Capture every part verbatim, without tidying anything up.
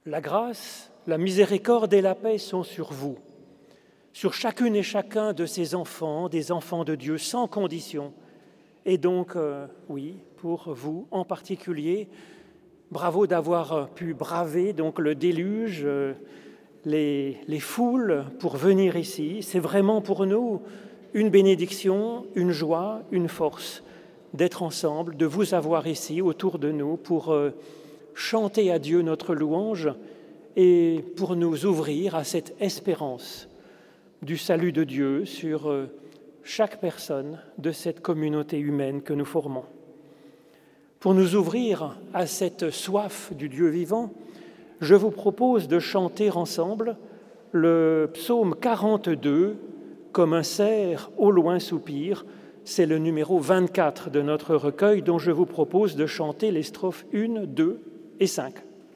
La grâce, la miséricorde et la paix sont sur vous, sur chacune et chacun de ces enfants, des enfants de Dieu, sans condition. Et donc, euh, oui, pour vous en particulier, bravo d'avoir pu braver donc le déluge, euh, les, les foules pour venir ici. C'est vraiment pour nous une bénédiction, une joie, une force d'être ensemble, de vous avoir ici autour de nous pour euh, chanter à Dieu notre louange et pour nous ouvrir à cette espérance du salut de Dieu sur euh, chaque personne de cette communauté humaine que nous formons. Pour nous ouvrir à cette soif du Dieu vivant, je vous propose de chanter ensemble le psaume quarante-deux, « Comme un cerf au loin soupire ». C'est le numéro vingt-quatre de notre recueil dont je vous propose de chanter les strophes un, deux et cinq.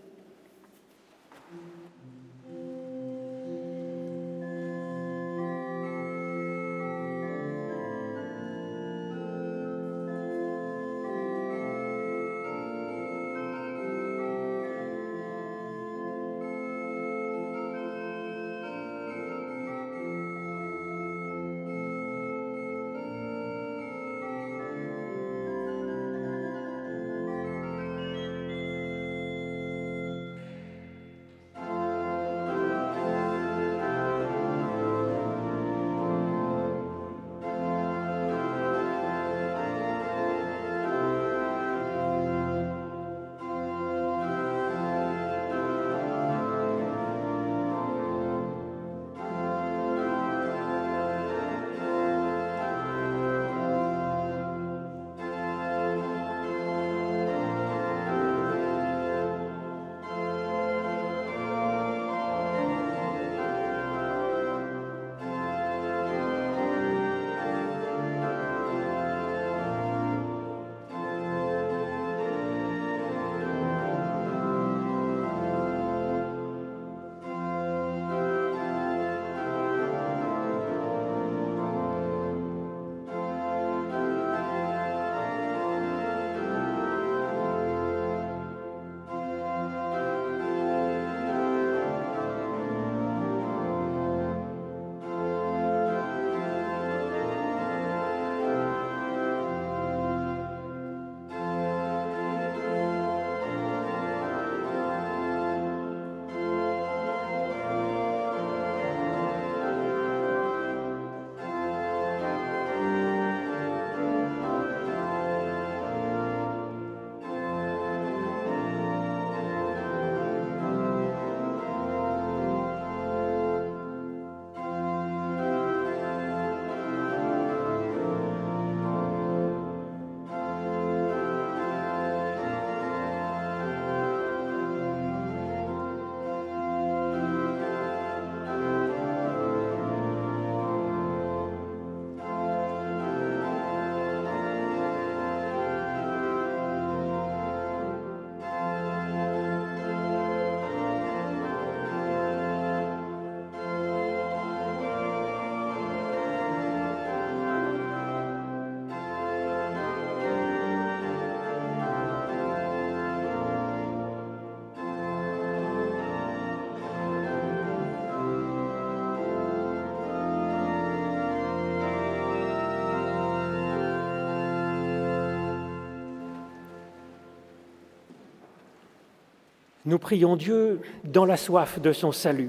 Nous prions Dieu dans la soif de son salut.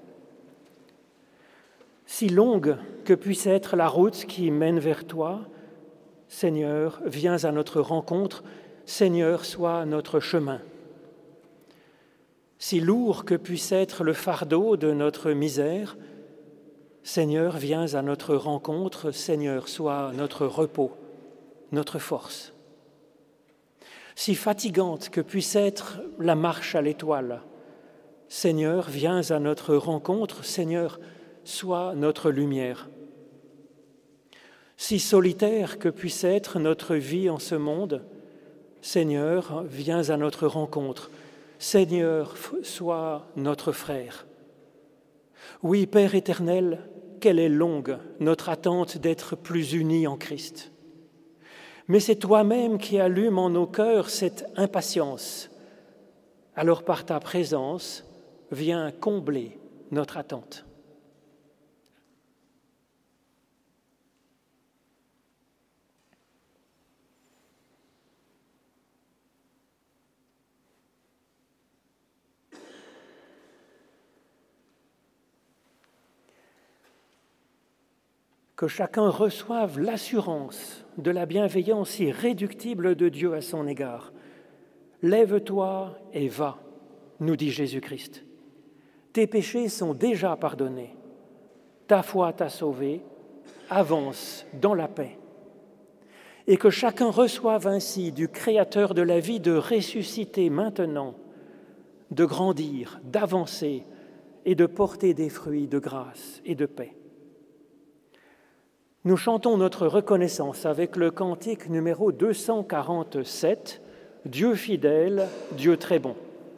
Si longue que puisse être la route qui mène vers toi, Seigneur, viens à notre rencontre, Seigneur, sois notre chemin. Si lourd que puisse être le fardeau de notre misère, Seigneur, viens à notre rencontre, Seigneur, sois notre repos, notre force. Si fatigante que puisse être la marche à l'étoile, Seigneur, viens à notre rencontre, Seigneur, sois notre lumière. Si solitaire que puisse être notre vie en ce monde, Seigneur, viens à notre rencontre, Seigneur, sois notre frère. Oui, Père éternel, quelle est longue notre attente d'être plus unis en Christ. Mais c'est toi-même qui allumes en nos cœurs cette impatience. Alors par ta présence, vient combler notre attente. Que chacun reçoive l'assurance de la bienveillance irréductible de Dieu à son égard. Lève-toi et va, nous dit Jésus-Christ. Tes péchés sont déjà pardonnés. Ta foi t'a sauvé. Avance dans la paix. Et que chacun reçoive ainsi du Créateur de la vie de ressusciter maintenant, de grandir, d'avancer et de porter des fruits de grâce et de paix. Nous chantons notre reconnaissance avec le cantique numéro deux cent quarante-sept, « Dieu fidèle, Dieu très bon ».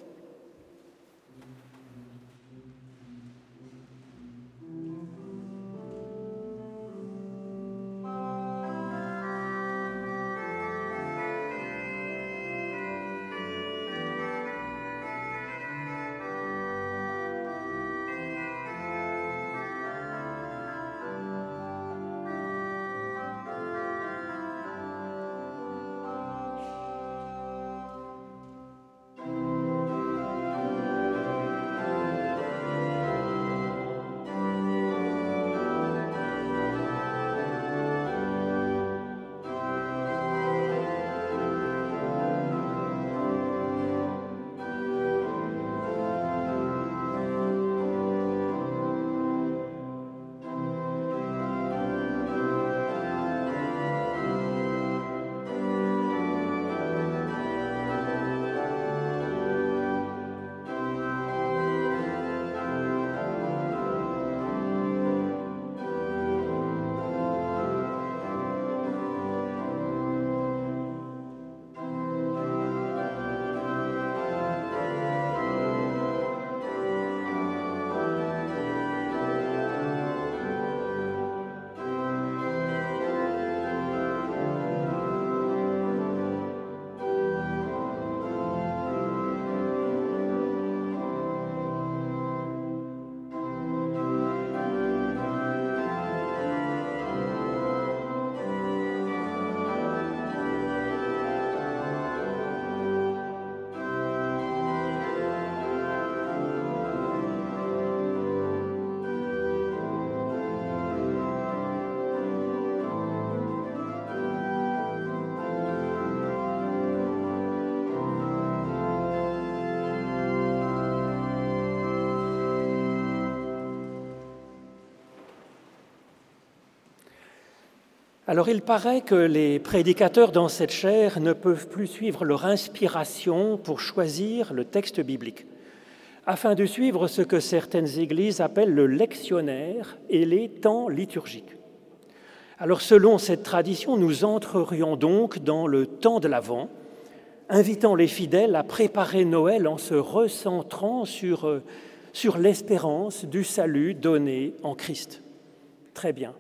Alors il paraît que les prédicateurs dans cette chaire ne peuvent plus suivre leur inspiration pour choisir le texte biblique, afin de suivre ce que certaines églises appellent le lectionnaire et les temps liturgiques. Alors selon cette tradition, nous entrerions donc dans le temps de l'Avent, invitant les fidèles à préparer Noël en se recentrant sur, sur l'espérance du salut donné en Christ. Très bien.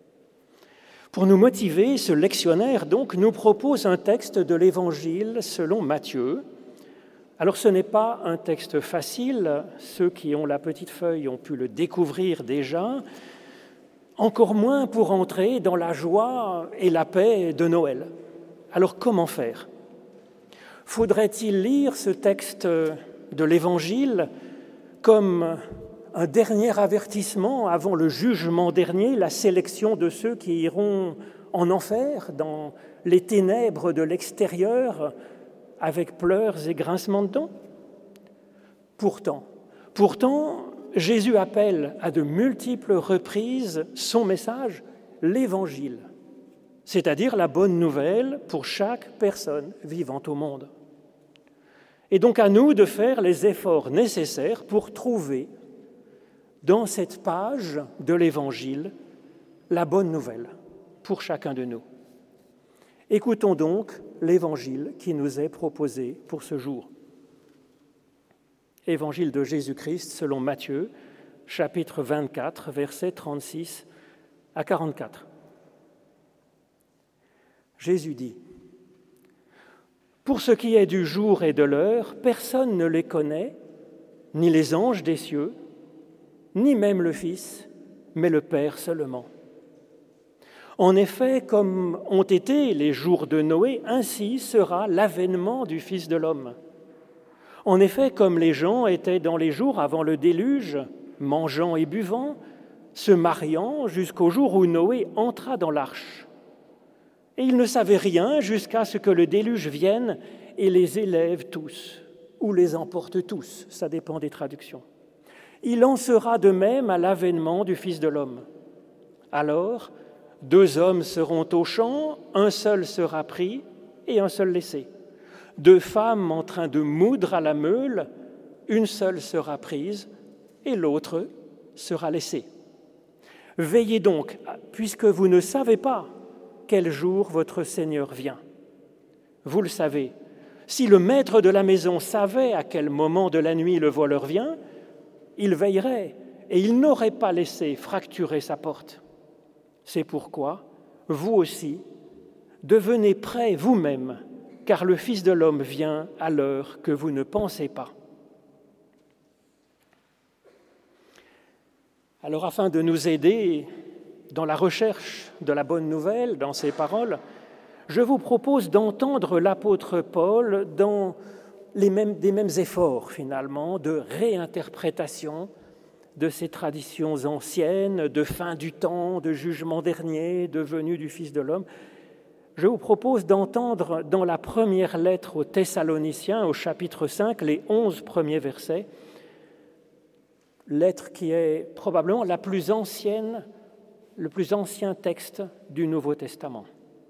Pour nous motiver, ce lectionnaire donc nous propose un texte de l'Évangile selon Matthieu. Alors ce n'est pas un texte facile, ceux qui ont la petite feuille ont pu le découvrir déjà, encore moins pour entrer dans la joie et la paix de Noël. Alors comment faire ? Faudrait-il lire ce texte de l'Évangile comme un dernier avertissement avant le jugement dernier, la sélection de ceux qui iront en enfer, dans les ténèbres de l'extérieur, avec pleurs et grincements de dents ? Pourtant, pourtant, Jésus appelle à de multiples reprises son message, l'Évangile, c'est-à-dire la bonne nouvelle pour chaque personne vivant au monde. Et donc à nous de faire les efforts nécessaires pour trouver dans cette page de l'Évangile la bonne nouvelle pour chacun de nous. Écoutons donc l'Évangile qui nous est proposé pour ce jour. Évangile de Jésus-Christ selon Matthieu, chapitre vingt-quatre, versets trente-six à quarante-quatre. Jésus dit : « Pour ce qui est du jour et de l'heure, personne ne les connaît, ni les anges des cieux, ni même le Fils, mais le Père seulement. En effet, comme ont été les jours de Noé, ainsi sera l'avènement du Fils de l'homme. En effet, comme les gens étaient dans les jours avant le déluge, mangeant et buvant, se mariant jusqu'au jour où Noé entra dans l'arche. Et ils ne savaient rien jusqu'à ce que le déluge vienne et les élève tous, ou les emporte tous, ça dépend des traductions. Il en sera de même à l'avènement du Fils de l'homme. Alors, deux hommes seront au champ, un seul sera pris et un seul laissé. Deux femmes en train de moudre à la meule, une seule sera prise et l'autre sera laissée. Veillez donc, puisque vous ne savez pas quel jour votre Seigneur vient. Vous le savez, si le maître de la maison savait à quel moment de la nuit le voleur vient, il veillerait et il n'aurait pas laissé fracturer sa porte. C'est pourquoi, vous aussi, devenez prêts vous-même, car le Fils de l'homme vient à l'heure que vous ne pensez pas. Alors, afin de nous aider dans la recherche de la bonne nouvelle, dans ces paroles, je vous propose d'entendre l'apôtre Paul dans les mêmes, des mêmes efforts, finalement, de réinterprétation de ces traditions anciennes, de fin du temps, de jugement dernier, de venue du Fils de l'homme. Je vous propose d'entendre dans la première lettre aux Thessaloniciens, au chapitre cinq, les onze premiers versets, lettre qui est probablement la plus ancienne, le plus ancien texte du Nouveau Testament.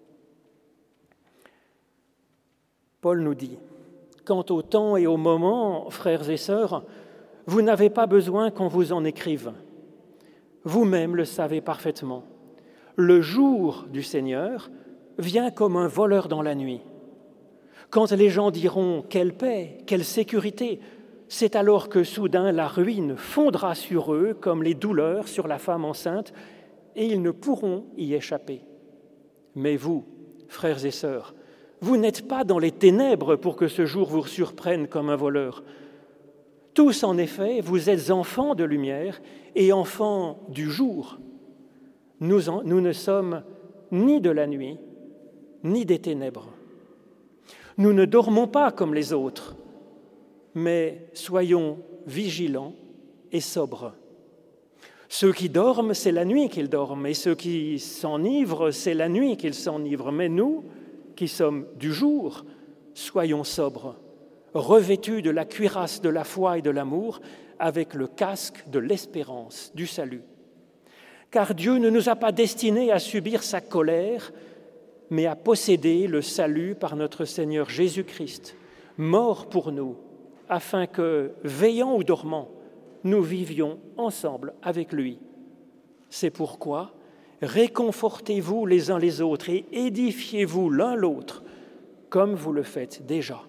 Paul nous dit, « Quant au temps et au moment, frères et sœurs, vous n'avez pas besoin qu'on vous en écrive. Vous-même le savez parfaitement. Le jour du Seigneur vient comme un voleur dans la nuit. Quand les gens diront « quelle paix, quelle sécurité », c'est alors que soudain la ruine fondra sur eux comme les douleurs sur la femme enceinte, et ils ne pourront y échapper. Mais vous, frères et sœurs, vous n'êtes pas dans les ténèbres pour que ce jour vous surprenne comme un voleur. Tous, en effet, vous êtes enfants de lumière et enfants du jour. Nous, en, nous ne sommes ni de la nuit, ni des ténèbres. Nous ne dormons pas comme les autres, mais soyons vigilants et sobres. Ceux qui dorment, c'est la nuit qu'ils dorment, et ceux qui s'enivrent, c'est la nuit qu'ils s'enivrent. Mais nous, qui sommes du jour, soyons sobres, revêtus de la cuirasse de la foi et de l'amour, avec le casque de l'espérance du salut. Car Dieu ne nous a pas destinés à subir sa colère, mais à posséder le salut par notre Seigneur Jésus-Christ, mort pour nous, afin que, veillant ou dormant, nous vivions ensemble avec lui. C'est pourquoi réconfortez-vous les uns les autres et édifiez-vous l'un l'autre, comme vous le faites déjà.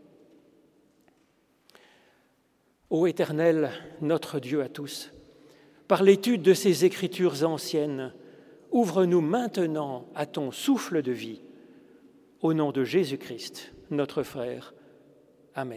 Ô Éternel, notre Dieu à tous, par l'étude de ces Écritures anciennes, ouvre-nous maintenant à ton souffle de vie. Au nom de Jésus-Christ, notre frère. Amen.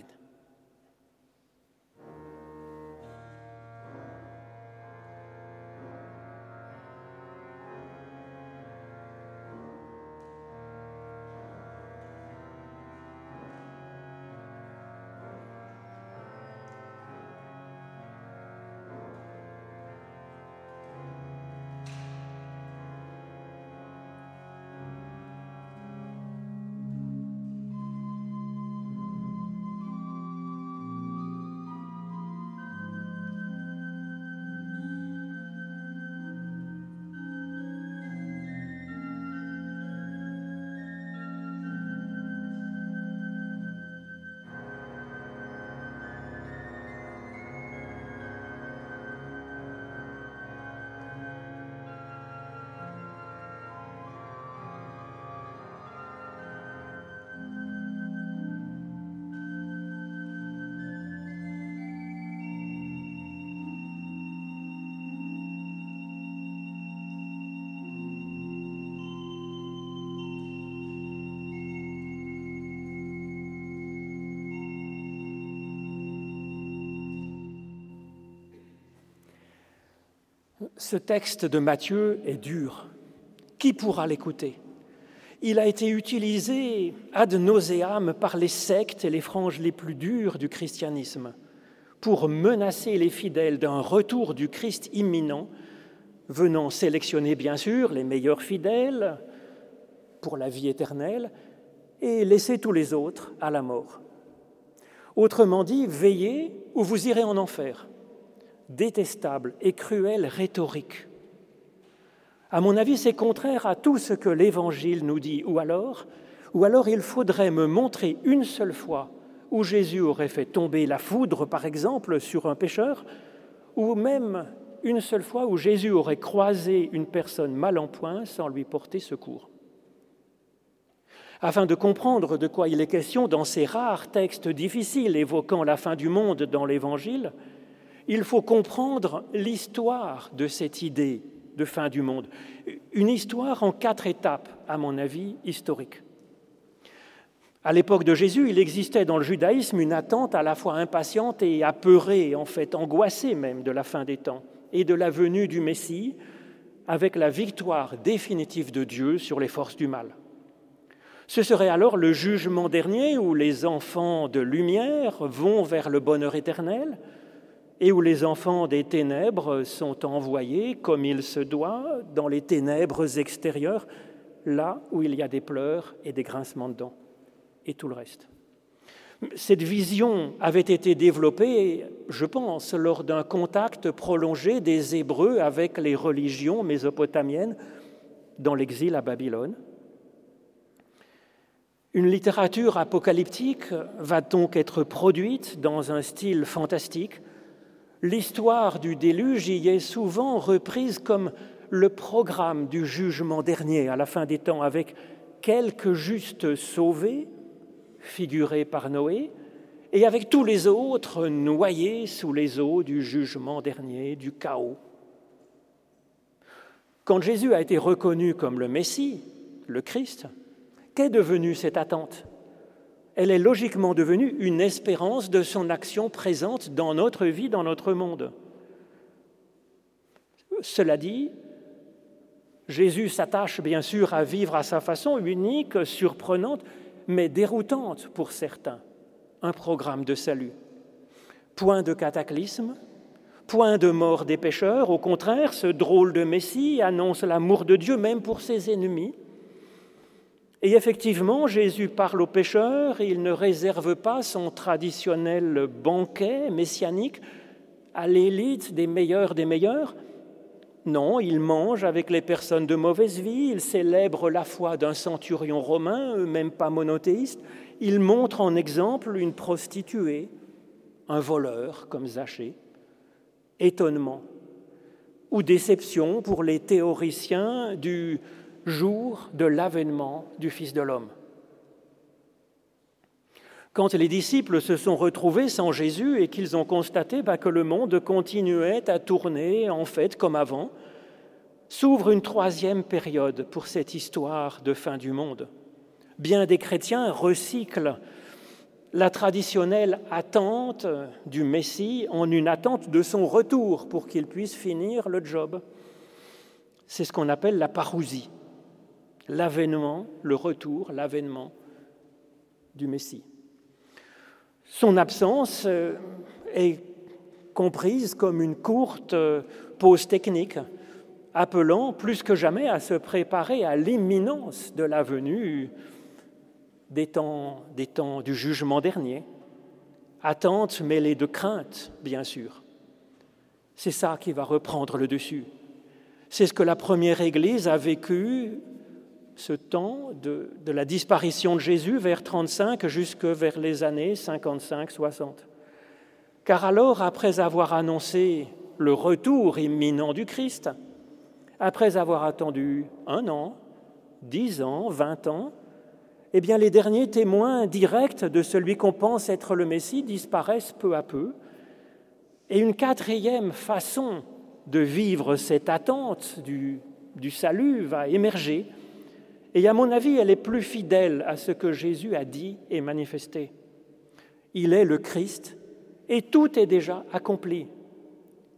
Ce texte de Matthieu est dur. Qui pourra l'écouter ? Il a été utilisé ad nauseam par les sectes et les franges les plus dures du christianisme pour menacer les fidèles d'un retour du Christ imminent, venant sélectionner bien sûr les meilleurs fidèles pour la vie éternelle et laisser tous les autres à la mort. Autrement dit, veillez ou vous irez en enfer. Détestable et cruelle rhétorique. À mon avis, c'est contraire à tout ce que l'Évangile nous dit. Ou alors, ou alors il faudrait me montrer une seule fois où Jésus aurait fait tomber la foudre, par exemple, sur un pécheur, ou même une seule fois où Jésus aurait croisé une personne mal en point sans lui porter secours. Afin de comprendre de quoi il est question dans ces rares textes difficiles évoquant la fin du monde dans l'Évangile, il faut comprendre l'histoire de cette idée de fin du monde. Une histoire en quatre étapes, à mon avis, historiques. À l'époque de Jésus, il existait dans le judaïsme une attente à la fois impatiente et apeurée, en fait angoissée même, de la fin des temps et de la venue du Messie, avec la victoire définitive de Dieu sur les forces du mal. Ce serait alors le jugement dernier où les enfants de lumière vont vers le bonheur éternel et où les enfants des ténèbres sont envoyés, comme il se doit, dans les ténèbres extérieures, là où il y a des pleurs et des grincements de dents, et tout le reste. Cette vision avait été développée, je pense, lors d'un contact prolongé des Hébreux avec les religions mésopotamiennes dans l'exil à Babylone. Une littérature apocalyptique va donc être produite dans un style fantastique. L'histoire du déluge y est souvent reprise comme le programme du jugement dernier à la fin des temps, avec quelques justes sauvés, figurés par Noé, et avec tous les autres noyés sous les eaux du jugement dernier, du chaos. Quand Jésus a été reconnu comme le Messie, le Christ, qu'est devenue cette attente ? Elle est logiquement devenue une espérance de son action présente dans notre vie, dans notre monde. Cela dit, Jésus s'attache bien sûr à vivre à sa façon unique, surprenante, mais déroutante pour certains, un programme de salut. Point de cataclysme, point de mort des pécheurs, au contraire, ce drôle de Messie annonce l'amour de Dieu même pour ses ennemis. Et effectivement, Jésus parle aux pécheurs et il ne réserve pas son traditionnel banquet messianique à l'élite des meilleurs des meilleurs. Non, il mange avec les personnes de mauvaise vie, il célèbre la foi d'un centurion romain, même pas monothéiste. Il montre en exemple une prostituée, un voleur comme Zachée. Étonnement ou déception pour les théoriciens du jour de l'avènement du Fils de l'homme. Quand les disciples se sont retrouvés sans Jésus et qu'ils ont constaté bah, que le monde continuait à tourner en fait comme avant, s'ouvre une troisième période pour cette histoire de fin du monde. Bien des chrétiens recyclent la traditionnelle attente du Messie en une attente de son retour pour qu'il puisse finir le job. C'est ce qu'on appelle la parousie. L'avènement, le retour, l'avènement du Messie. Son absence est comprise comme une courte pause technique, appelant plus que jamais à se préparer à l'imminence de la venue des temps, des temps du jugement dernier. Attente mêlée de crainte, bien sûr. C'est ça qui va reprendre le dessus. C'est ce que la première Église a vécu ce temps de, de la disparition de Jésus vers trente-cinq jusque vers les années cinquante-cinq soixante. Car alors, après avoir annoncé le retour imminent du Christ, après avoir attendu un an, dix ans, vingt ans, eh bien les derniers témoins directs de celui qu'on pense être le Messie disparaissent peu à peu, et une quatrième façon de vivre cette attente du, du salut va émerger. Et à mon avis, elle est plus fidèle à ce que Jésus a dit et manifesté. Il est le Christ et tout est déjà accompli.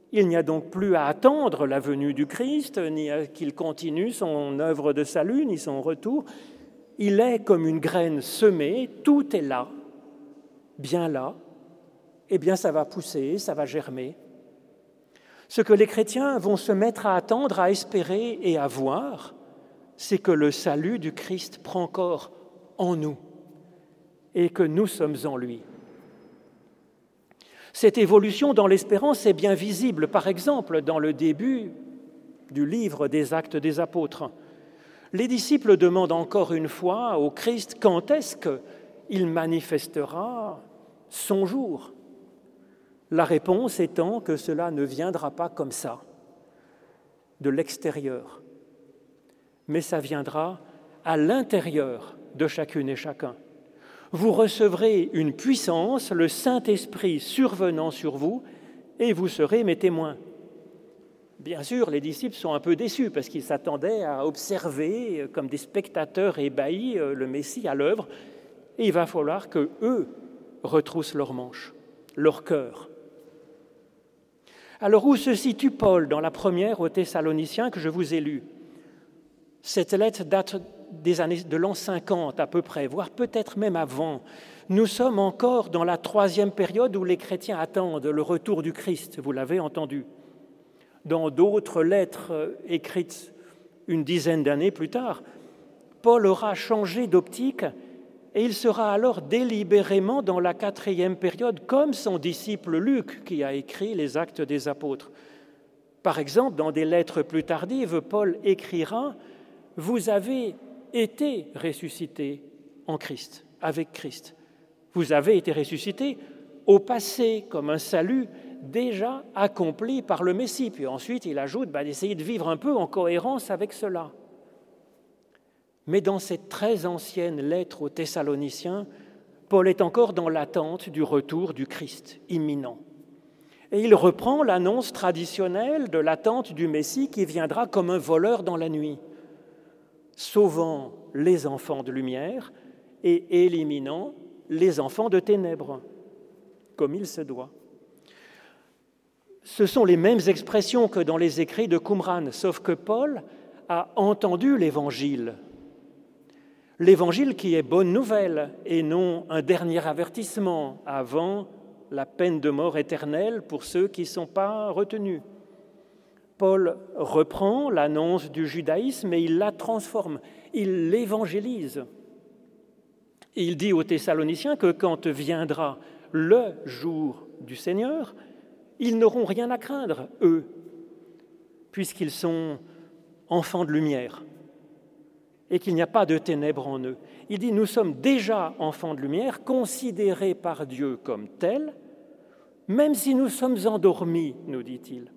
Il n'y a donc plus à attendre la venue du Christ, ni à qu'il continue son œuvre de salut, ni son retour. Il est comme une graine semée, tout est là, bien là, et bien ça va pousser, ça va germer. Ce que les chrétiens vont se mettre à attendre, à espérer et à voir, c'est que le salut du Christ prend corps en nous et que nous sommes en lui. Cette évolution dans l'espérance est bien visible, par exemple, dans le début du livre des Actes des Apôtres. Les disciples demandent encore une fois au Christ quand est-ce qu'il manifestera son jour. La réponse étant que cela ne viendra pas comme ça, de l'extérieur, mais ça viendra à l'intérieur de chacune et chacun. Vous recevrez une puissance, le Saint-Esprit survenant sur vous, et vous serez mes témoins. Bien sûr, les disciples sont un peu déçus parce qu'ils s'attendaient à observer, comme des spectateurs ébahis, le Messie à l'œuvre, et il va falloir qu'eux retroussent leurs manches, leur cœur. Alors, où se situe Paul dans la première aux Thessaloniciens que je vous ai lue ? Cette lettre date des années de l'an cinquante à peu près, voire peut-être même avant. Nous sommes encore dans la troisième période où les chrétiens attendent le retour du Christ, vous l'avez entendu. Dans d'autres lettres écrites une dizaine d'années plus tard, Paul aura changé d'optique et il sera alors délibérément dans la quatrième période, comme son disciple Luc qui a écrit les Actes des Apôtres. Par exemple, dans des lettres plus tardives, Paul écrira « Vous avez été ressuscité en Christ, avec Christ. Vous avez été ressuscité au passé comme un salut déjà accompli par le Messie. » Puis ensuite, il ajoute bah, d'essayer de vivre un peu en cohérence avec cela. Mais dans cette très ancienne lettre aux Thessaloniciens, Paul est encore dans l'attente du retour du Christ imminent. Et il reprend l'annonce traditionnelle de l'attente du Messie qui viendra comme un voleur dans la nuit, sauvant les enfants de lumière et éliminant les enfants de ténèbres, comme il se doit. Ce sont les mêmes expressions que dans les écrits de Qumran, sauf que Paul a entendu l'Évangile. L'Évangile qui est bonne nouvelle et non un dernier avertissement avant la peine de mort éternelle pour ceux qui ne sont pas retenus. Paul reprend l'annonce du judaïsme et il la transforme, il l'évangélise. Et il dit aux Thessaloniciens que quand viendra le jour du Seigneur, ils n'auront rien à craindre, eux, puisqu'ils sont enfants de lumière et qu'il n'y a pas de ténèbres en eux. Il dit, nous sommes déjà enfants de lumière, considérés par Dieu comme tels, même si nous sommes endormis, nous dit-il.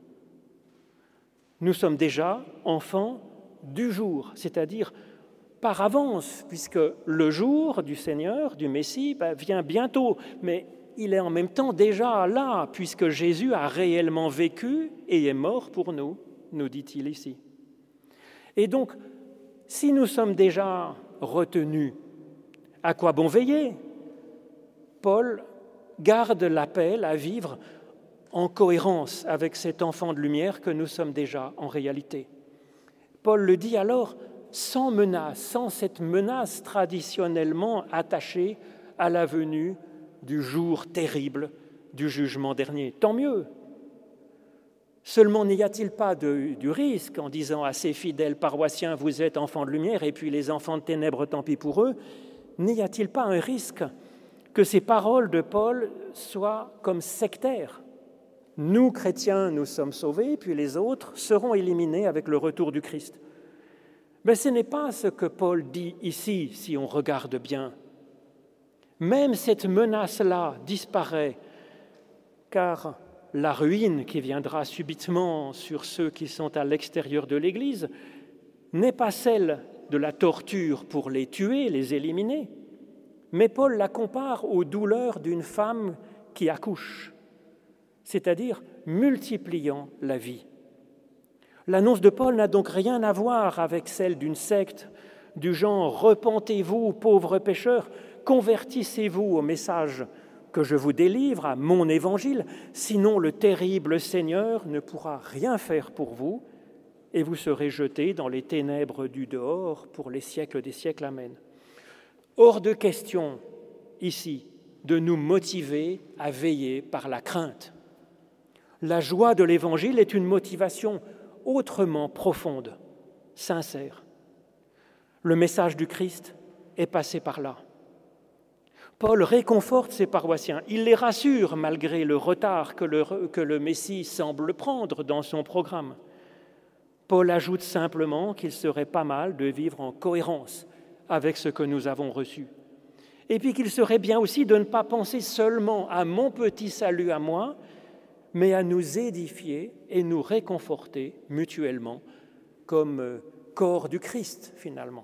Nous sommes déjà enfants du jour, c'est-à-dire par avance, puisque le jour du Seigneur, du Messie, ben, vient bientôt, mais il est en même temps déjà là, puisque Jésus a réellement vécu et est mort pour nous, nous dit-il ici. Et donc, si nous sommes déjà retenus, à quoi bon veiller ? Paul garde l'appel à vivre en cohérence avec cet enfant de lumière que nous sommes déjà en réalité. Paul le dit alors sans menace, sans cette menace traditionnellement attachée à la venue du jour terrible du jugement dernier. Tant mieux. Seulement, n'y a-t-il pas de, du risque en disant à ces fidèles paroissiens « vous êtes enfants de lumière et puis les enfants de ténèbres, tant pis pour eux », n'y a-t-il pas un risque que ces paroles de Paul soient comme sectaires ? Nous, chrétiens, nous sommes sauvés, puis les autres seront éliminés avec le retour du Christ. Mais ce n'est pas ce que Paul dit ici, si on regarde bien. Même cette menace-là disparaît, car la ruine qui viendra subitement sur ceux qui sont à l'extérieur de l'Église n'est pas celle de la torture pour les tuer, les éliminer, mais Paul la compare aux douleurs d'une femme qui accouche, c'est-à-dire multipliant la vie. L'annonce de Paul n'a donc rien à voir avec celle d'une secte du genre « Repentez-vous, pauvres pécheurs, convertissez-vous au message que je vous délivre à mon évangile, sinon le terrible Seigneur ne pourra rien faire pour vous et vous serez jetés dans les ténèbres du dehors pour les siècles des siècles. Amen. Hors de question, ici, de nous motiver à veiller par la crainte. La joie de l'Évangile est une motivation autrement profonde, sincère. Le message du Christ est passé par là. Paul réconforte ses paroissiens. Il les rassure malgré le retard que le, que le Messie semble prendre dans son programme. Paul ajoute simplement qu'il serait pas mal de vivre en cohérence avec ce que nous avons reçu. Et puis qu'il serait bien aussi de ne pas penser seulement à mon petit salut à moi, mais à nous édifier et nous réconforter mutuellement comme corps du Christ, finalement.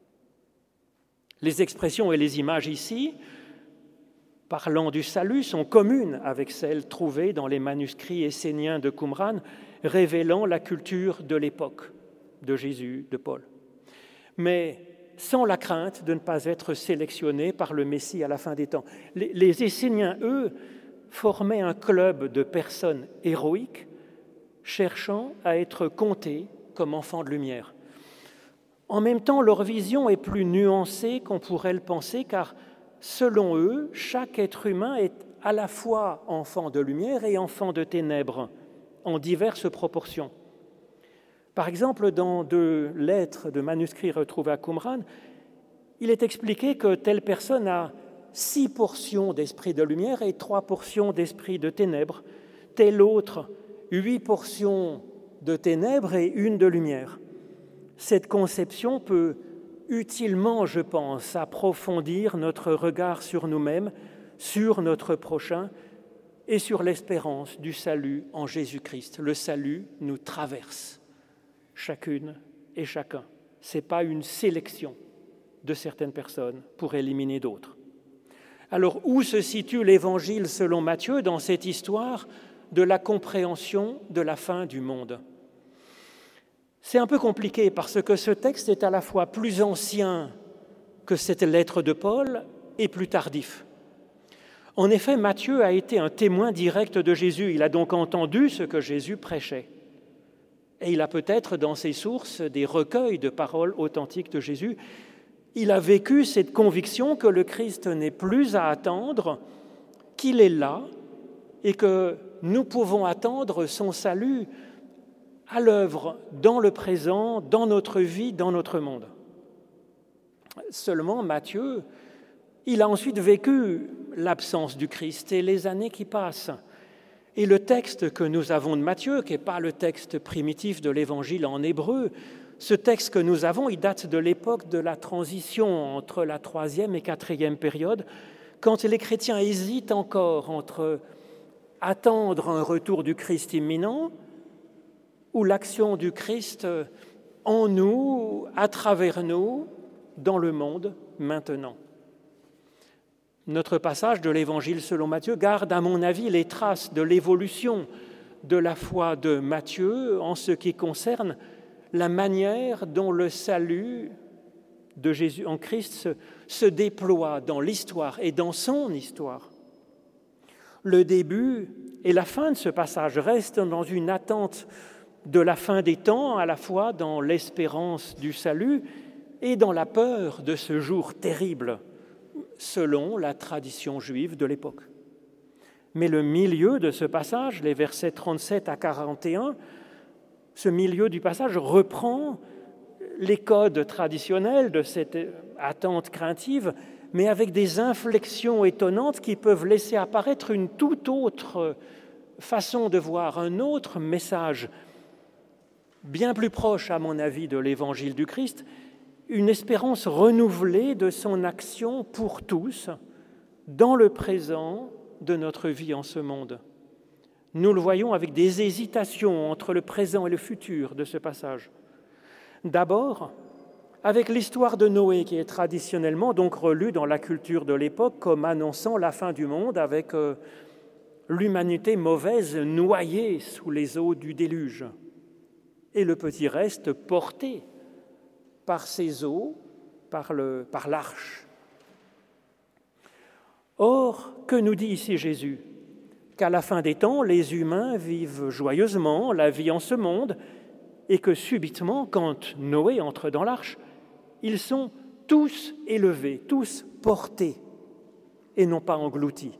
Les expressions et les images ici, parlant du salut, sont communes avec celles trouvées dans les manuscrits esséniens de Qumran, révélant la culture de l'époque de Jésus, de Paul. Mais sans la crainte de ne pas être sélectionnés par le Messie à la fin des temps. Les, les Esséniens, eux, formaient un club de personnes héroïques cherchant à être comptées comme enfants de lumière. En même temps, leur vision est plus nuancée qu'on pourrait le penser, car selon eux, chaque être humain est à la fois enfant de lumière et enfant de ténèbres, en diverses proportions. Par exemple, dans deux lettres de manuscrits retrouvés à Qumran, il est expliqué que telle personne a six portions d'esprit de lumière et trois portions d'esprit de ténèbres, telle autre huit portions de ténèbres et une de lumière. Cette conception peut utilement, je pense, approfondir notre regard sur nous-mêmes, sur notre prochain et sur l'espérance du salut en Jésus-Christ. Le salut nous traverse, chacune et chacun. Ce n'est pas une sélection de certaines personnes pour éliminer d'autres. Alors, où se situe l'Évangile selon Matthieu dans cette histoire de la compréhension de la fin du monde ? C'est un peu compliqué parce que ce texte est à la fois plus ancien que cette lettre de Paul et plus tardif. En effet, Matthieu a été un témoin direct de Jésus. Il a donc entendu ce que Jésus prêchait. Et il a peut-être dans ses sources des recueils de paroles authentiques de Jésus. Il a vécu cette conviction que le Christ n'est plus à attendre, qu'il est là et que nous pouvons attendre son salut à l'œuvre dans le présent, dans notre vie, dans notre monde. Seulement, Matthieu, il a ensuite vécu l'absence du Christ et les années qui passent. Et le texte que nous avons de Matthieu, qui n'est pas le texte primitif de l'Évangile en hébreu, ce texte que nous avons, il date de l'époque de la transition entre la troisième et quatrième période, quand les chrétiens hésitent encore entre attendre un retour du Christ imminent ou l'action du Christ en nous, à travers nous, dans le monde, maintenant. Notre passage de l'Évangile selon Matthieu garde, à mon avis, les traces de l'évolution de la foi de Matthieu en ce qui concerne la manière dont le salut de Jésus en Christ se, se déploie dans l'histoire et dans son histoire. Le début et la fin de ce passage restent dans une attente de la fin des temps, à la fois dans l'espérance du salut et dans la peur de ce jour terrible, selon la tradition juive de l'époque. Mais le milieu de ce passage, les versets trente-sept à quarante et un, ce milieu du passage reprend les codes traditionnels de cette attente craintive, mais avec des inflexions étonnantes qui peuvent laisser apparaître une toute autre façon de voir, un autre message, bien plus proche, à mon avis, de l'Évangile du Christ, une espérance renouvelée de son action pour tous, dans le présent de notre vie en ce monde. Nous le voyons avec des hésitations entre le présent et le futur de ce passage. D'abord, avec l'histoire de Noé, qui est traditionnellement donc relue dans la culture de l'époque comme annonçant la fin du monde, avec euh, l'humanité mauvaise noyée sous les eaux du déluge, et le petit reste porté par ces eaux, par, le, par l'arche. Or, que nous dit ici Jésus ? Qu'à la fin des temps, les humains vivent joyeusement la vie en ce monde et que subitement, quand Noé entre dans l'arche, ils sont tous élevés, tous portés et non pas engloutis.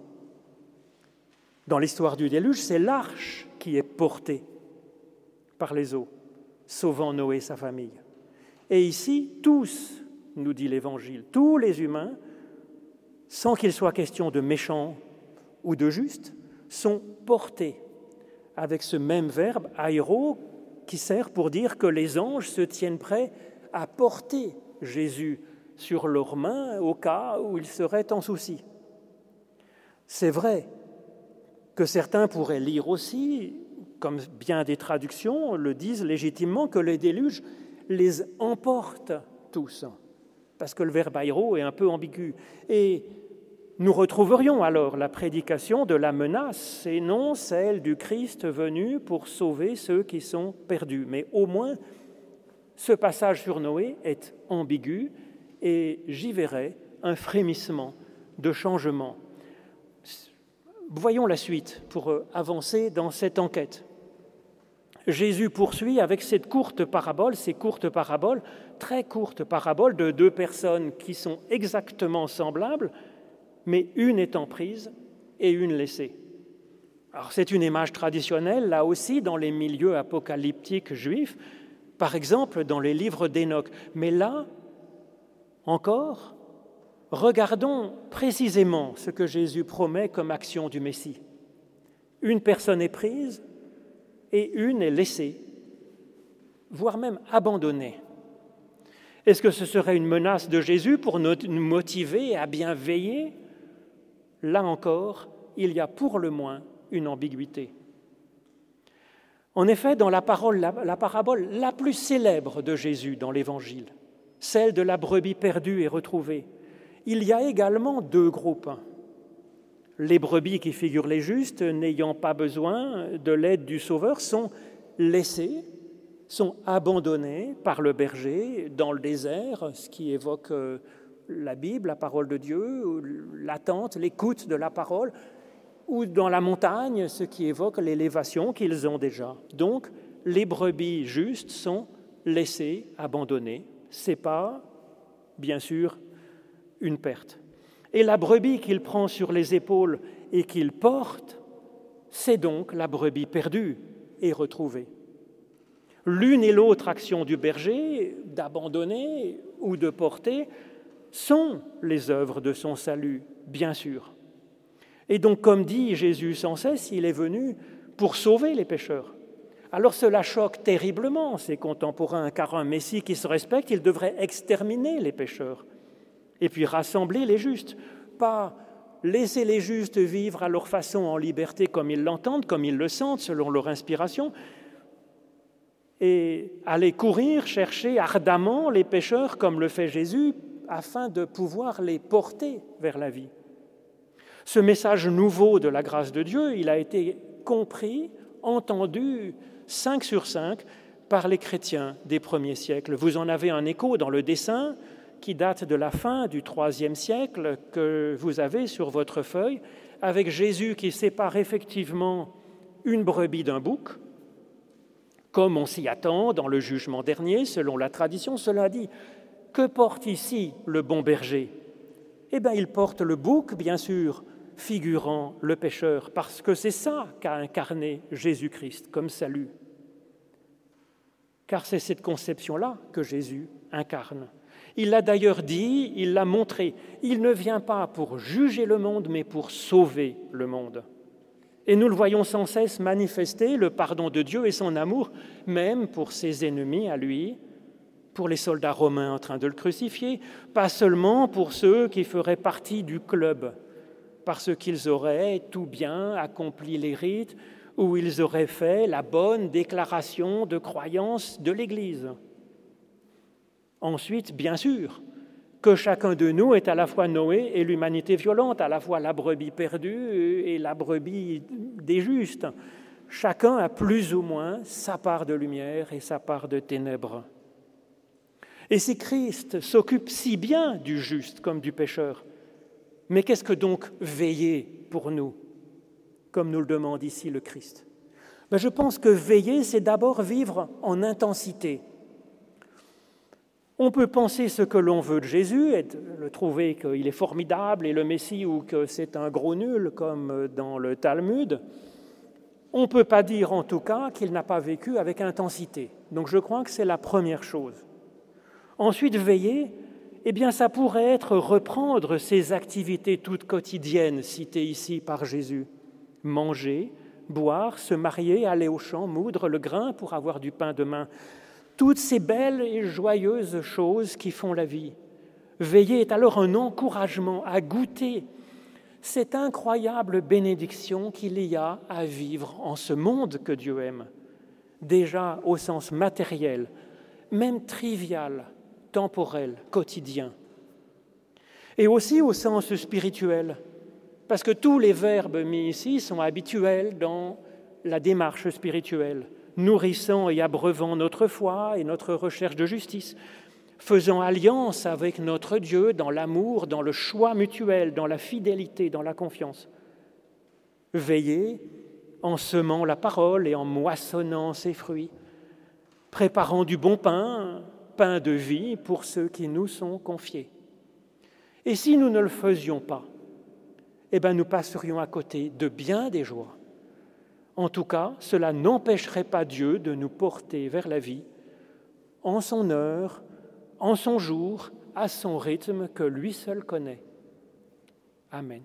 Dans l'histoire du déluge, c'est l'arche qui est portée par les eaux, sauvant Noé et sa famille. Et ici, tous, nous dit l'Évangile, tous les humains, sans qu'il soit question de méchants ou de justes, sont portés avec ce même verbe, airo, qui sert pour dire que les anges se tiennent prêts à porter Jésus sur leurs mains au cas où il serait en souci. C'est vrai que certains pourraient lire aussi, comme bien des traductions le disent légitimement, que les déluges les emportent tous, parce que le verbe airo est un peu ambigu. Et nous retrouverions alors la prédication de la menace et non celle du Christ venu pour sauver ceux qui sont perdus. Mais au moins, ce passage sur Noé est ambigu et j'y verrai un frémissement de changement. Voyons la suite pour avancer dans cette enquête. Jésus poursuit avec cette courte parabole, ces courtes paraboles, très courtes paraboles de deux personnes qui sont exactement semblables, mais une étant prise et une laissée. Alors c'est une image traditionnelle, là aussi, dans les milieux apocalyptiques juifs, par exemple dans les livres d'Enoch. Mais là, encore, regardons précisément ce que Jésus promet comme action du Messie. Une personne est prise et une est laissée, voire même abandonnée. Est-ce que ce serait une menace de Jésus pour nous motiver à bien veiller ? Là encore, il y a pour le moins une ambiguïté. En effet, dans la, parole, la, la parabole la plus célèbre de Jésus dans l'Évangile, celle de la brebis perdue et retrouvée, il y a également deux groupes. Les brebis qui figurent les justes, n'ayant pas besoin de l'aide du Sauveur, sont laissées, sont abandonnées par le berger dans le désert, ce qui évoque la Bible, la parole de Dieu, l'attente, l'écoute de la parole, ou dans la montagne, ce qui évoque l'élévation qu'ils ont déjà. Donc, les brebis justes sont laissées, abandonnées. Ce n'est pas, bien sûr, une perte. Et la brebis qu'il prend sur les épaules et qu'il porte, c'est donc la brebis perdue et retrouvée. L'une et l'autre action du berger, d'abandonner ou de porter, sont les œuvres de son salut, bien sûr. Et donc, comme dit Jésus sans cesse, il est venu pour sauver les pécheurs. Alors cela choque terriblement ses contemporains, car un Messie qui se respecte, il devrait exterminer les pécheurs et puis rassembler les justes, pas laisser les justes vivre à leur façon en liberté comme ils l'entendent, comme ils le sentent, selon leur inspiration, et aller courir, chercher ardemment les pécheurs comme le fait Jésus, afin de pouvoir les porter vers la vie. Ce message nouveau de la grâce de Dieu, il a été compris, entendu, cinq sur cinq, par les chrétiens des premiers siècles. Vous en avez un écho dans le dessin qui date de la fin du troisième siècle que vous avez sur votre feuille, avec Jésus qui sépare effectivement une brebis d'un bouc, comme on s'y attend dans le jugement dernier, selon la tradition. Cela dit, que porte ici le bon berger ? Eh bien, il porte le bouc, bien sûr, figurant le pécheur, parce que c'est ça qu'a incarné Jésus-Christ comme salut. Car c'est cette conception-là que Jésus incarne. Il l'a d'ailleurs dit, il l'a montré. Il ne vient pas pour juger le monde, mais pour sauver le monde. Et nous le voyons sans cesse manifester, le pardon de Dieu et son amour, même pour ses ennemis à lui, pour les soldats romains en train de le crucifier, pas seulement pour ceux qui feraient partie du club, parce qu'ils auraient tout bien accompli les rites ou ils auraient fait la bonne déclaration de croyance de l'Église. Ensuite, bien sûr, que chacun de nous est à la fois Noé et l'humanité violente, à la fois la brebis perdue et la brebis des justes. Chacun a plus ou moins sa part de lumière et sa part de ténèbres. Et si Christ s'occupe si bien du juste comme du pécheur, Mais qu'est-ce que donc veiller pour nous, comme nous le demande ici le Christ? Ben, je pense que veiller, c'est d'abord vivre en intensité. On peut penser ce que l'on veut de Jésus, et le trouver qu'il est formidable et le Messie, ou que c'est un gros nul, comme dans le Talmud. On ne peut pas dire en tout cas qu'il n'a pas vécu avec intensité. Donc je crois que c'est la première chose. Ensuite, veiller, eh bien ça pourrait être reprendre ces activités toutes quotidiennes citées ici par Jésus. Manger, boire, se marier, aller au champ, moudre le grain pour avoir du pain demain. Toutes ces belles et joyeuses choses qui font la vie. Veiller est alors un encouragement à goûter cette incroyable bénédiction qu'il y a à vivre en ce monde que Dieu aime, déjà au sens matériel, même trivial, temporel, quotidien, et aussi au sens spirituel, parce que tous les verbes mis ici sont habituels dans la démarche spirituelle, nourrissant et abreuvant notre foi et notre recherche de justice, faisant alliance avec notre Dieu dans l'amour, dans le choix mutuel, dans la fidélité, dans la confiance. Veiller en semant la parole et en moissonnant ses fruits, préparant du bon pain, pain de vie pour ceux qui nous sont confiés. Et si nous ne le faisions pas, eh bien nous passerions à côté de bien des joies. En tout cas, cela n'empêcherait pas Dieu de nous porter vers la vie en son heure, en son jour, à son rythme que lui seul connaît. Amen.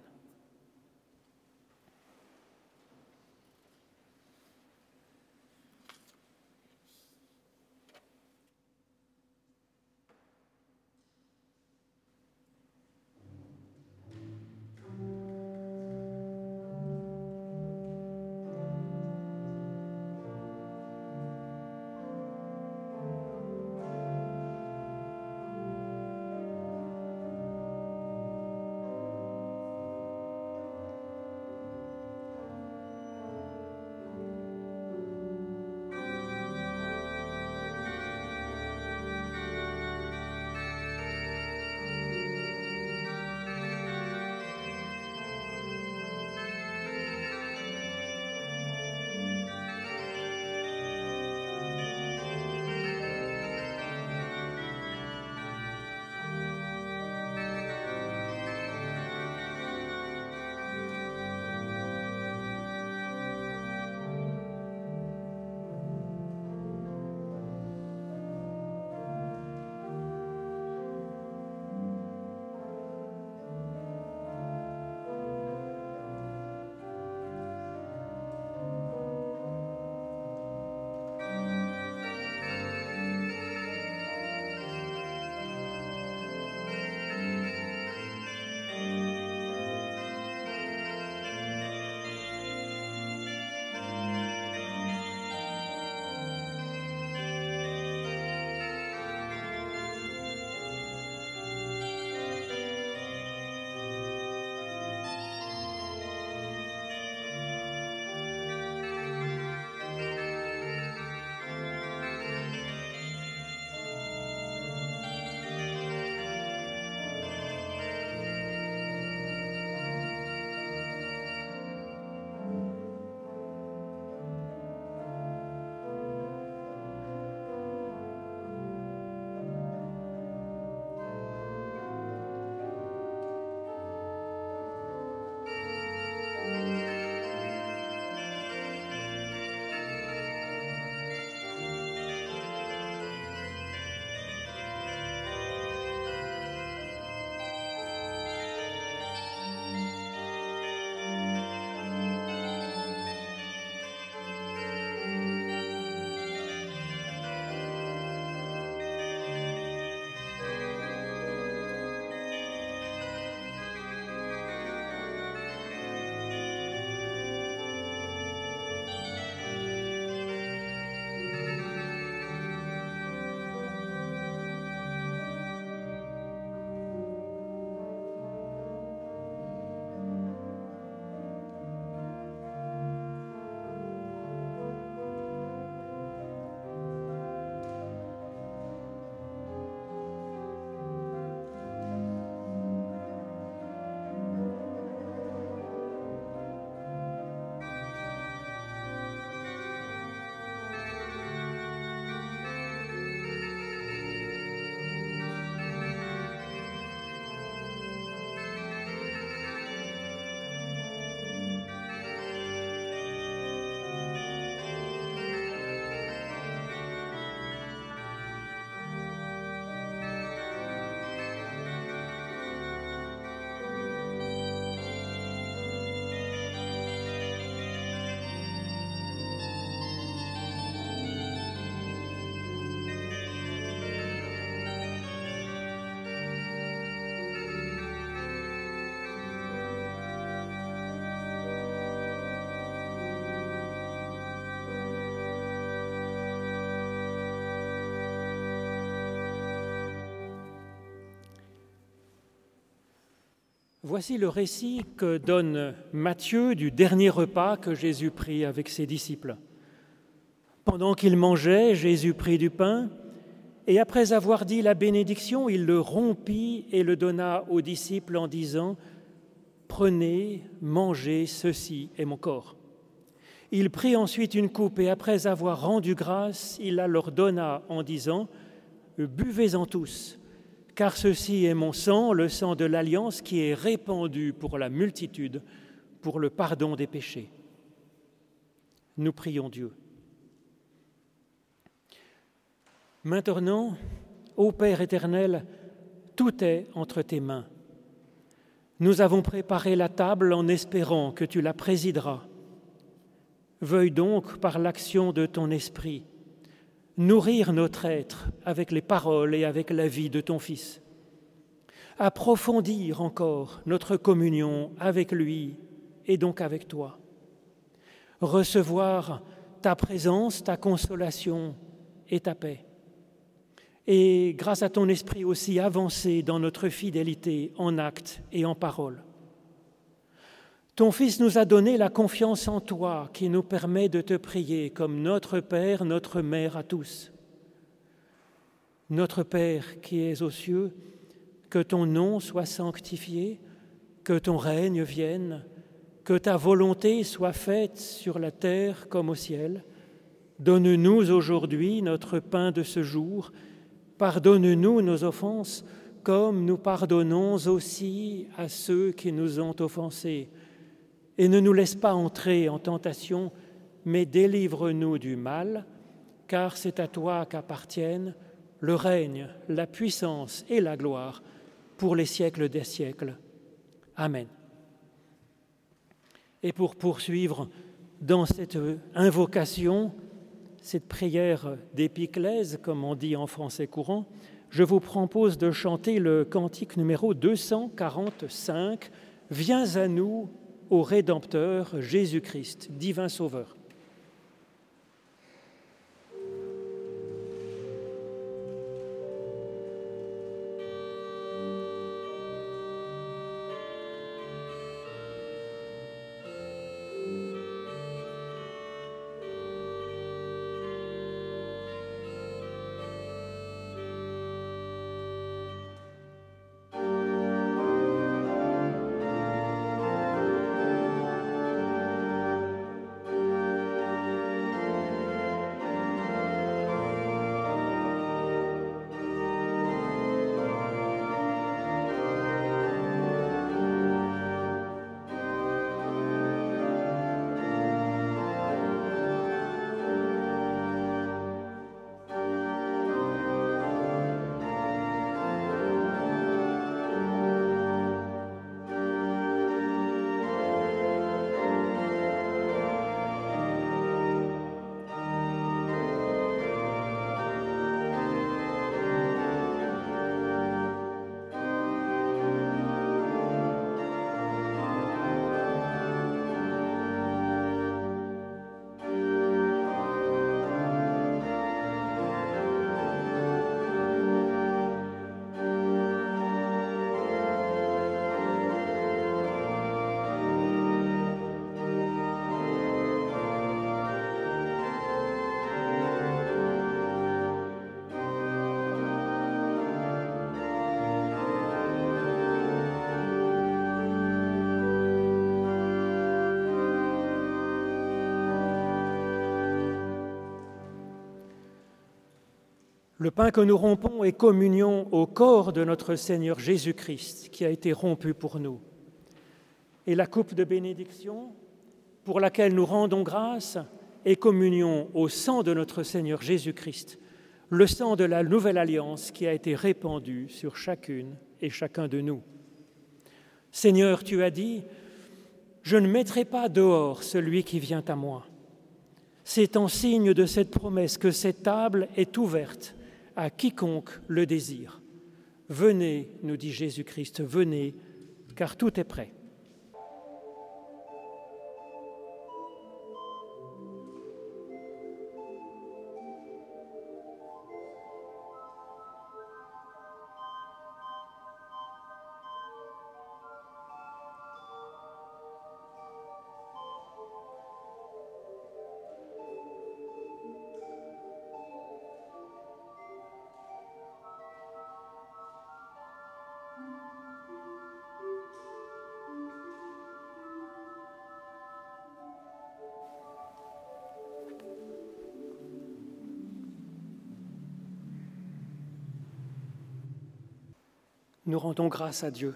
Voici le récit que donne Matthieu du dernier repas que Jésus prit avec ses disciples. Pendant qu'il mangeait, Jésus prit du pain, et après avoir dit la bénédiction, il le rompit et le donna aux disciples en disant « Prenez, mangez, ceci est mon corps ». Il prit ensuite une coupe et après avoir rendu grâce, il la leur donna en disant « Buvez-en tous, car ceci est mon sang, le sang de l'alliance qui est répandu pour la multitude, pour le pardon des péchés. » Nous prions Dieu. Maintenant, ô Père éternel, tout est entre tes mains. Nous avons préparé la table en espérant que tu la présideras. Veuille donc, par l'action de ton esprit, nourrir notre être avec les paroles et avec la vie de ton Fils. Approfondir encore notre communion avec lui et donc avec toi. Recevoir ta présence, ta consolation et ta paix. Et grâce à ton esprit aussi avancer dans notre fidélité en actes et en paroles. Ton Fils nous a donné la confiance en toi qui nous permet de te prier comme notre Père, notre Mère à tous. Notre Père qui es aux cieux, que ton nom soit sanctifié, que ton règne vienne, que ta volonté soit faite sur la terre comme au ciel. Donne-nous aujourd'hui notre pain de ce jour. Pardonne-nous nos offenses comme nous pardonnons aussi à ceux qui nous ont offensés. Et ne nous laisse pas entrer en tentation, mais délivre-nous du mal, car c'est à toi qu'appartiennent le règne, la puissance et la gloire pour les siècles des siècles. Amen. Et pour poursuivre dans cette invocation, cette prière d'épiclèse, comme on dit en français courant, je vous propose de chanter le cantique numéro deux cent quarante-cinq, « Viens à nous, ô Rédempteur Jésus-Christ, divin Sauveur ». Le pain que nous rompons est communion au corps de notre Seigneur Jésus-Christ qui a été rompu pour nous. Et la coupe de bénédiction pour laquelle nous rendons grâce est communion au sang de notre Seigneur Jésus-Christ, le sang de la nouvelle alliance qui a été répandu sur chacune et chacun de nous. Seigneur, tu as dit, « Je ne mettrai pas dehors celui qui vient à moi ». C'est en signe de cette promesse que cette table est ouverte à quiconque le désire. Venez, nous dit Jésus-Christ, venez, car tout est prêt. nous rendons grâce à Dieu.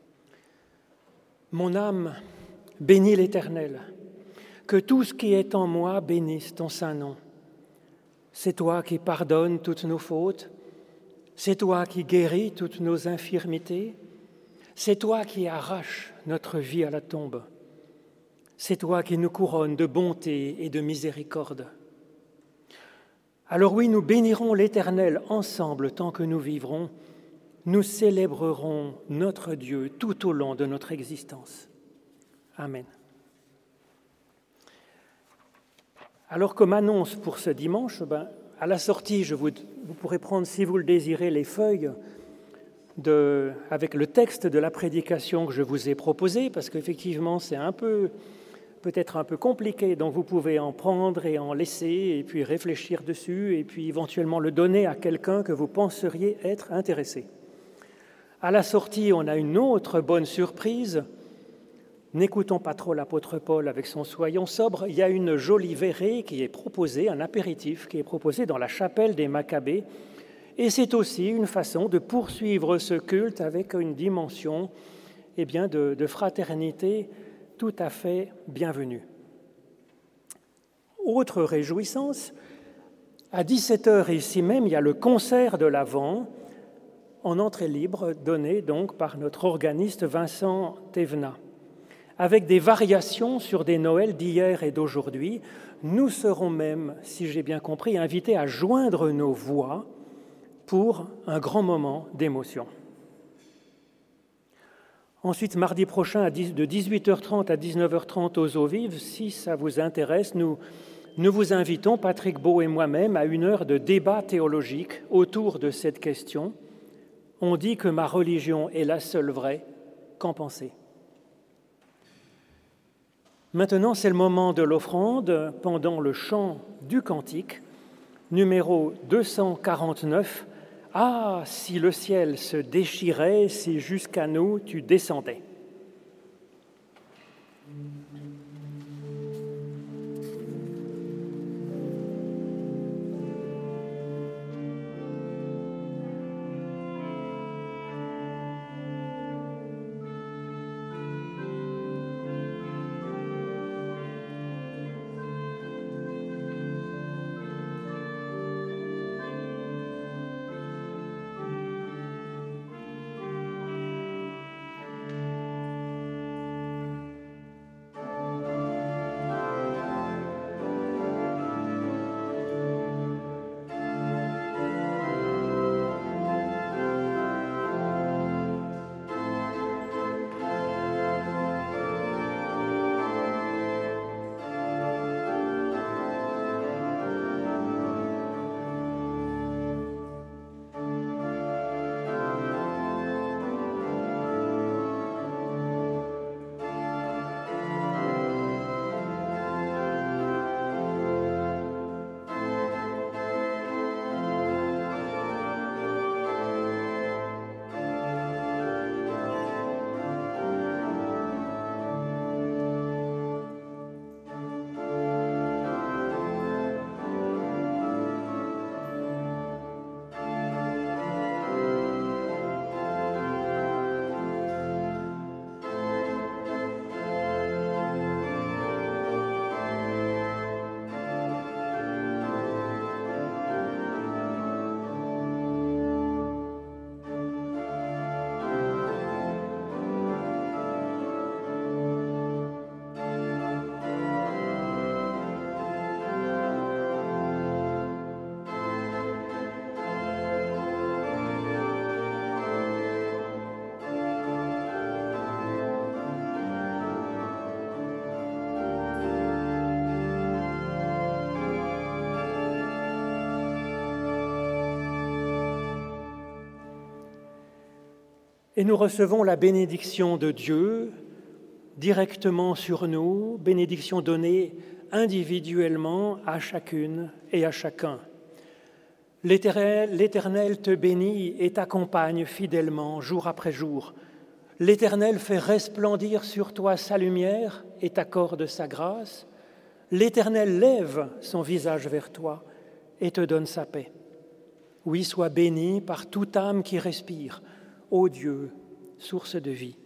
Mon âme bénit l'Éternel, que tout ce qui est en moi bénisse ton saint nom. C'est toi qui pardonnes toutes nos fautes, c'est toi qui guéris toutes nos infirmités, c'est toi qui arraches notre vie à la tombe, c'est toi qui nous couronnes de bonté et de miséricorde. Alors oui, nous bénirons l'Éternel ensemble tant que nous vivrons, nous célébrerons notre Dieu tout au long de notre existence. Amen. Alors comme annonce pour ce dimanche, ben, à la sortie, je vous, vous pourrez prendre, si vous le désirez, les feuilles de, avec le texte de la prédication que je vous ai proposée, parce qu'effectivement, c'est un peu, peut-être un peu compliqué, donc vous pouvez en prendre et en laisser, et puis réfléchir dessus, et puis éventuellement le donner à quelqu'un que vous penseriez être intéressé. À la sortie, on a une autre bonne surprise. N'écoutons pas trop l'apôtre Paul avec son « soyons sobres ». Il y a une jolie verrée qui est proposée, un apéritif qui est proposé dans la chapelle des Maccabées. Et c'est aussi une façon de poursuivre ce culte avec une dimension eh bien, de, de fraternité tout à fait bienvenue. Autre réjouissance, à dix-sept heures ici même, il y a le concert de l'Avent en entrée libre donné donc par notre organiste Vincent Thévenat. Avec des variations sur des Noëls d'hier et d'aujourd'hui, nous serons même, si j'ai bien compris, invités à joindre nos voix pour un grand moment d'émotion. Ensuite, mardi prochain, de dix-huit heures trente à dix-neuf heures trente aux Eaux Vives, si ça vous intéresse, nous, nous vous invitons, Patrick Beau et moi-même, à une heure de débat théologique autour de cette question. On dit que ma religion est la seule vraie, qu'en pensez ? Maintenant, c'est le moment de l'offrande pendant le chant du cantique, numéro deux cent quarante-neuf. « Ah, si le ciel se déchirait, si jusqu'à nous tu descendais !» Et nous recevons la bénédiction de Dieu directement sur nous, bénédiction donnée individuellement à chacune et à chacun. L'Éternel, l'Éternel te bénit et t'accompagne fidèlement jour après jour. L'Éternel fait resplendir sur toi sa lumière et t'accorde sa grâce. L'Éternel lève son visage vers toi et te donne sa paix. Oui, sois béni par toute âme qui respire. ô Dieu, source de vie.